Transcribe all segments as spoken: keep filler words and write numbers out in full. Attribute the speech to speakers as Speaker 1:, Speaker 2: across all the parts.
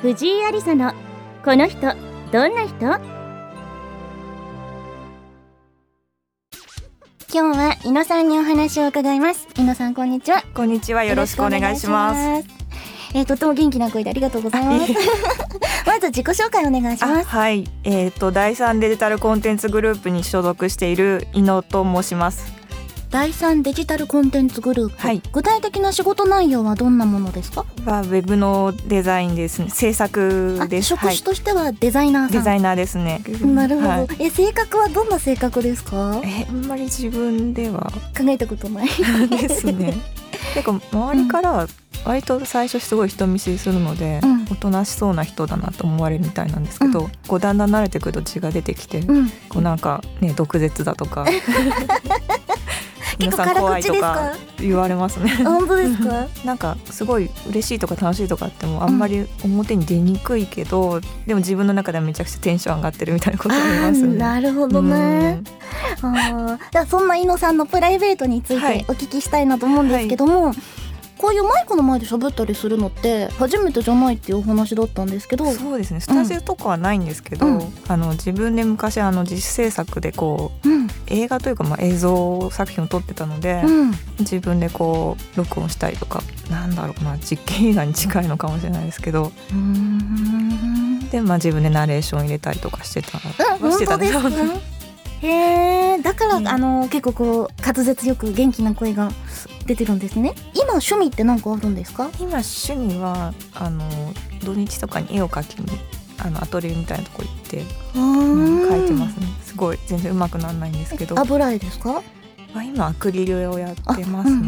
Speaker 1: 藤井ありさのこの人どんな人。今日は井野さんにお話を伺います。井野さん、こんにちは。
Speaker 2: こんにちは、よろしくお願いします。
Speaker 1: えー、とっても元気な声でありがとうございますまず自己紹介お願いします。
Speaker 2: はい、えーとだいさんデジタルコンテンツグループに所属している井野と申します。
Speaker 1: だいさんデジタルコンテンツグループ、
Speaker 2: はい、
Speaker 1: 具体的な仕事内容はどんなものですか？
Speaker 2: はウェブのデザインですね。制作です。
Speaker 1: 職種としてはデザイナーさん、
Speaker 2: はい、デザイナーですね。
Speaker 1: なるほど、はい、
Speaker 2: え
Speaker 1: 性格はどんな性格ですか？
Speaker 2: えあんまり自分では
Speaker 1: 考えたことない
Speaker 2: ですね結構周りから割と最初すごい人見知りするので、うん、おとなしそうな人だなと思われるみたいなんですけど、うん、こうだんだん慣れてくると血が出てきて、うん、こうなんかね毒舌だとか皆さん怖いとか言われますね
Speaker 1: 本当ですか？
Speaker 2: なんかすごい嬉しいとか楽しいとかってもあんまり表に出にくいけど、うん、でも自分の中ではめちゃくちゃテンション上がってるみたいなことありますね。
Speaker 1: なるほどね。あじゃあそんな井野さんのプライベートについてお聞きしたいなと思うんですけども、はいはい、こういうマイクの前で喋ったりするのって初めてじゃないっていうお話だったんですけど。
Speaker 2: そうですね、スタジオとかはないんですけど、うん、あの自分で昔あの自主制作でこう、うん、映画というかまあ映像作品を撮ってたので、うん、自分でこう録音したりとか、なんだろうな、実験映画に近いのかもしれないですけど、うーんで、まあ、自分でナレーション入れたりとかしてた、
Speaker 1: うん、してたんですか？へー、だから、うん、あの結構こう滑舌よく元気な声が出てるんですね。今趣味って何かあるんですか？
Speaker 2: 今趣味はあの土日とかに絵を描きにあのアトリエみたいなとこ行ってうん、描いてますね。すごい全然上手くならないんですけど。
Speaker 1: 油絵ですか？
Speaker 2: 今アクリル絵をやってますね。うんうんうんうん、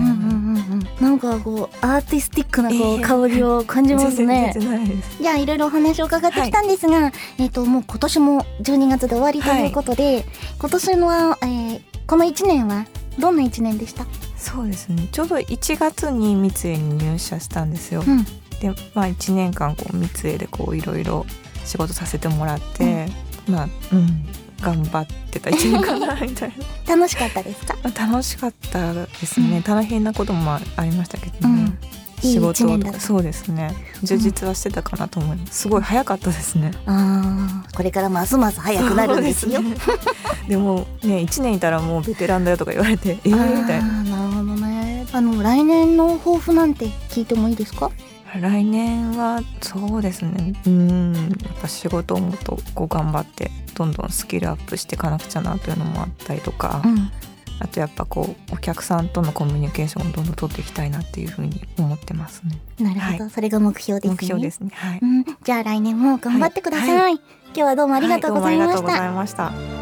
Speaker 1: なんかこうアーティスティックなこう、えー、香りを感じますね。
Speaker 2: 全然ないです。
Speaker 1: じゃあいろいろお話を伺ってきたんですが、はい、えっともう今年もじゅうにがつで終わりということで、はい、今年の、えー、このいちねんはどんないちねんでした？そうですね、
Speaker 2: ちょうどいちがつに三井に入社したんですよ。うん、で、まあ、いちねんかんこう三井でこういろいろ仕事させてもらって、うん、まあうん頑張ってたいちねんかなみたい
Speaker 1: な楽しかったですか？
Speaker 2: 楽しかったですね、うん、大変なこともありましたけどね、うん、仕事とかそうですね、充実はしてたかなと思います、うん、すごい早かったですね。
Speaker 1: あこれからますます早くなるんですよ。 で, す、ね、
Speaker 2: でもねいちねんいたらもうベテランだよとか言われてえーみたいな。
Speaker 1: なるほどね。あの来年の抱負なんて聞いてもいいですか？
Speaker 2: 来年はそうですね、うんやっぱ仕事をもっとこう頑張ってどんどんスキルアップしていかなくちゃなというのもあったりとか、うん、あとやっぱこうお客さんとのコミュニケーションをどんどん取っていきたいなっていうふうに思ってますね。
Speaker 1: なるほど、はい、それが目標ですね。
Speaker 2: 目標ですね、はい、
Speaker 1: うん、じゃあ来年も頑張ってください、はいはい、今日はどうもありがとうございました、
Speaker 2: はい、どうもありがとうございました。